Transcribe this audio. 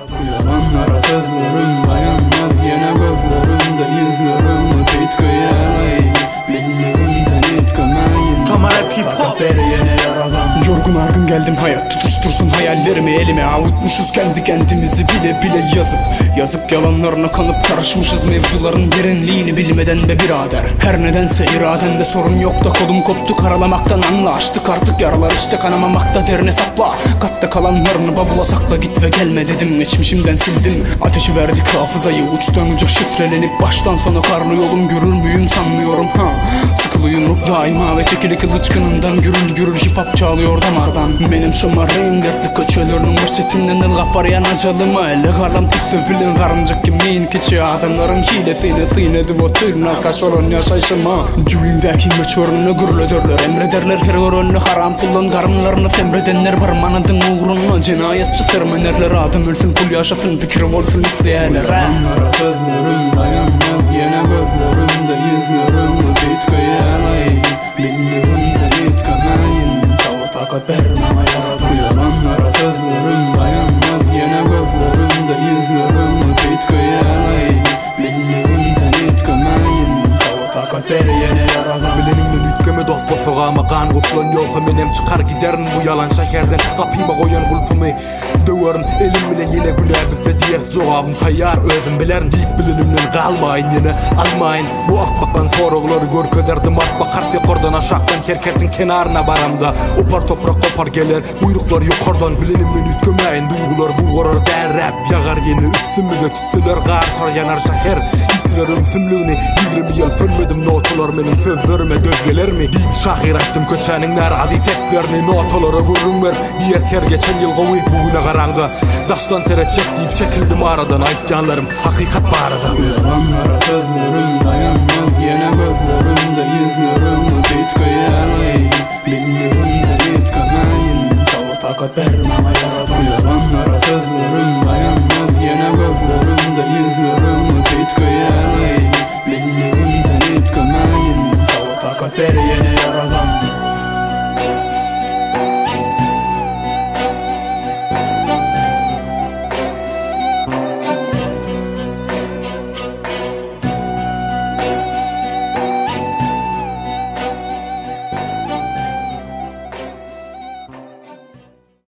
Yalanlara sözlerim dayanmaz, yine gözlerimde izlerim titkiyeley. Bildiğimden itkemeyin, Tamam hip hop yine yaradan. Yorgun argın geldim, hayat tutuştursun hayallerimi elime. Avutmuşuz kendi kendimizi bile bile yazıp yalanlarına kanıp karışmışız mevzuların derinliğini bilmeden be birader. Her nedense iradende sorun yok da kolum koptu karalamaktan, anla açtık artık yaralar işte kanamamakta, derine sapla. Katta kalanlarını bavula sakla, git ve gelme dedim, geçmişimden sildim. Ateşi verdik hafızayı uçtan uca şifrelenip, baştan sona karlı yolum görür müyüm sanmıyorum ha. Sıkılı yumruk daima ve çekili kılıç kınından, gürül gürül hip hop çalıyor damardan. Benim şımarın dertli köçelörünün mürçetinden el kapar yanacalımı. Elle kalam tütsü filin karıncık kimin kiçi adamların hilesine sinedi o tırnak kaşorun yaşayışıma. Cüyündeki meçörünü gürlederler, emrederler her görünü haram kullan karınlarını semredenler var manadın uğruna. Cinayetçi sermenerler, adım ölsün kul yaşasın fikri olsun isteyenler. Yalanlara sözlerim dayanmaz, yine gözlerimde izlerim titkiyeley. Bildiğimden itkemeyin, takat vermeme yaradan. Yalanlara sözlerim dayanmaz, yine gözlerimde izlerim titkiyeley. Bildiğimden itkemeyin, takat ver yine yaradan. Bilenimden ütkeme dost basogama kan guflan yolsa menem çıkar giderin bu yalan şekerden. Kapıyma koyan kulpumu döverin elim bilen yine güne bizde diyes cevabım tayyar özüm bilerin. Deyip bilenimden kalmayın yine almayın bu akbakan soruqları gör közerdim asba karşı kordan aşaktan kerkertin kenarına baramda. Opar toprak kopar gelir buyruklar yukarıdan, bilenimden ütkemeyin duygular bu korar der rap yagar yeni üstümüze tütsüler karşılar yanar şeker. İçlerim sümlüğünü 20 yıl sönmedim notalar benim sözlerime dözgeler mi? Deyip şahir ettim köçenin neradi seslerini notalara görünmer diyet her geçen yıl kovu bugüne karandı. Daştan seretecek deyip çekildim aradan, aytcanlarım hakikat barada. Yalanlara sözlerim dayanmaz, yine gözlerimde izlerim titkiyeley. Bildiğimden itkemeyin, takat vermeme yaradan. Yalanlara sözlerim dayanmaz, yine gözlerimde izlerim titkiyeley. Bildiğimden itkemeyin, takat ver